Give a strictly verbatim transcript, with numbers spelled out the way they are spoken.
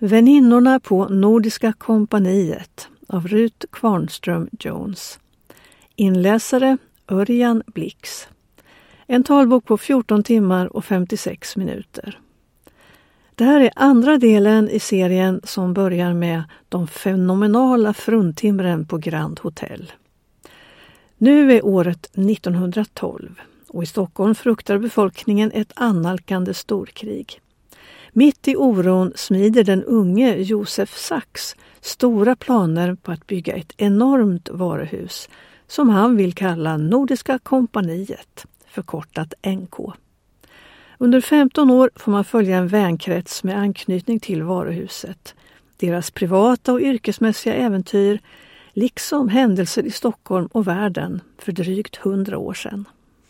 Väninnorna på Nordiska kompaniet av Rut Kvarnström Jones. Inläsare Örjan Blix. En talbok på fjorton timmar och femtiosex minuter. Det här är andra delen i serien som börjar med de fenomenala fruntimren på Grand Hotel. Nu är året nittonhundratolv och i Stockholm fruktar befolkningen ett annalkande storkrig. Mitt i oron smider den unge Josef Sachs stora planer på att bygga ett enormt varuhus som han vill kalla Nordiska kompaniet, förkortat N K. Under femton år får man följa en vänkrets med anknytning till varuhuset, deras privata och yrkesmässiga äventyr, liksom händelser i Stockholm och världen för drygt hundra år sedan.